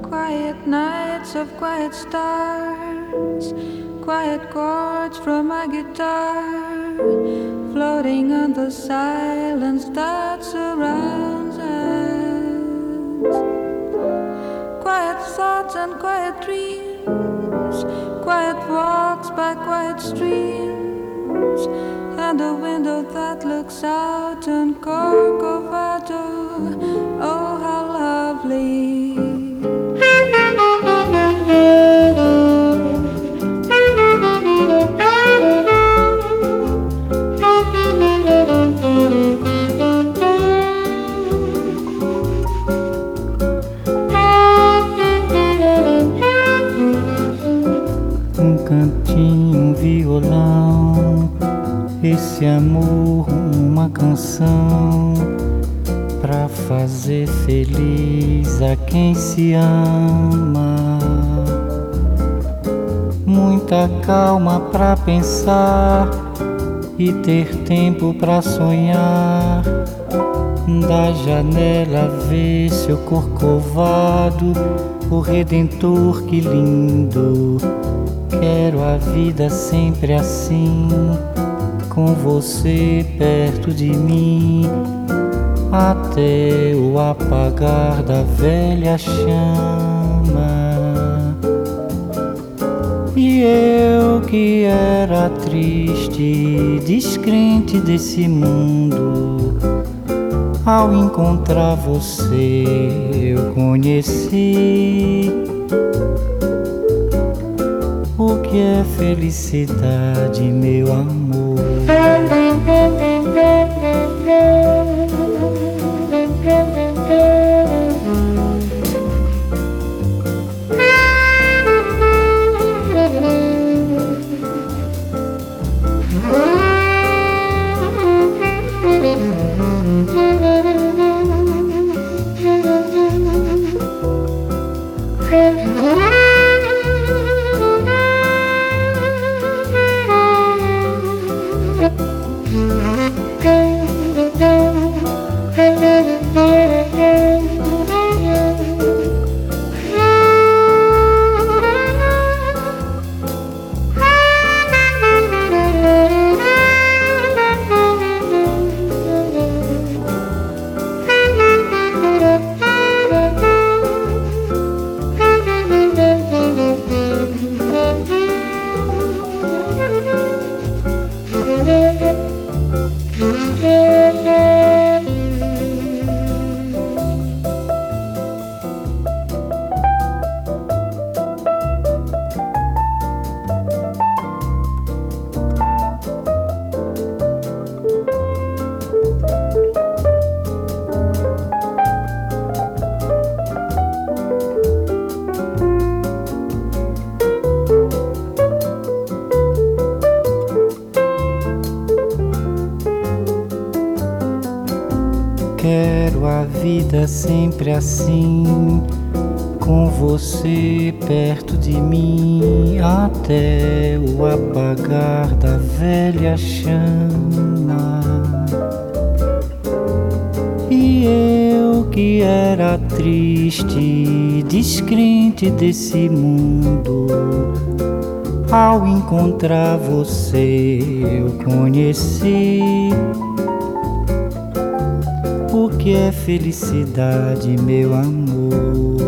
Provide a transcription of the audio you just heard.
Quiet nights of quiet stars, quiet chords from my guitar, floating on the silence that surrounds us. Quiet thoughts and quiet dreams, quiet walks by quiet streams, and a window that looks out on Corcovado. Oh, how lovely. Um cantinho, um violão, esse amor, uma canção pra fazer feliz a quem se ama. Muita calma pra pensar e ter tempo pra sonhar. Da janela ver seu corcovado, o Redentor, que lindo. Quero a vida sempre assim, com você perto de mim, até o apagar da velha chama. E eu que era triste, descrente desse mundo, ao encontrar você eu conheci o que é felicidade, meu amor. Quero a vida sempre assim, com você perto de mim, até o apagar da velha chama. E eu que era triste, descrente desse mundo, ao encontrar você eu conheci o que é felicidade, meu amor.